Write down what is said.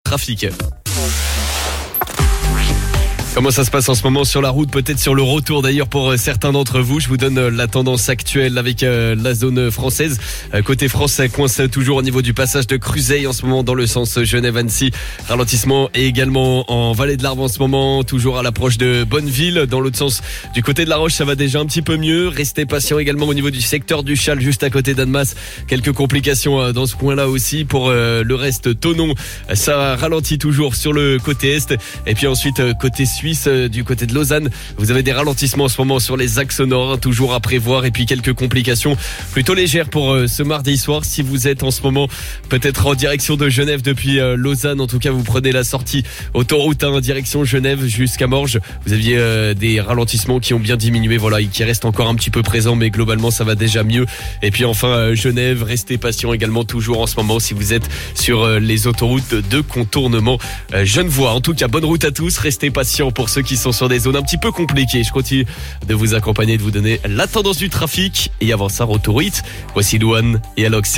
trafic. Comment ça se passe en ce moment sur la route, peut-être sur le retour d'ailleurs pour certains d'entre vous. Je vous donne la tendance actuelle avec la zone française. Côté France, ça coince toujours au niveau du passage de Cruzeil en ce moment dans le sens Genève-Annecy. Ralentissement et également en Vallée de l'Arve en ce moment, toujours à l'approche de Bonneville. Dans l'autre sens, du côté de La Roche, ça va déjà un petit peu mieux. Restez patient également au niveau du secteur du Châle, juste à côté d'Annemasse. Quelques complications dans ce coin-là aussi. Pour le reste, Thonon, ça ralentit toujours sur le côté est. Et puis ensuite, côté Suisse, du côté de Lausanne, vous avez des ralentissements en ce moment sur les axes nord, toujours à prévoir, et puis quelques complications plutôt légères pour ce mardi soir. Si vous êtes en ce moment peut-être en direction de Genève depuis Lausanne, en tout cas vous prenez la sortie autoroute 1 direction Genève jusqu'à Morges, vous aviez des ralentissements qui ont bien diminué, voilà, et qui restent encore un petit peu présents, mais globalement ça va déjà mieux. Et puis enfin Genève, restez patient également toujours en ce moment si vous êtes sur les autoroutes de contournement genevois. En tout cas, bonne route à tous, restez patients pour ceux qui sont sur des zones un petit peu compliquées. Je continue de vous accompagner, de vous donner la tendance du trafic. Et avant ça, retour hit. Voici Louane et Alok.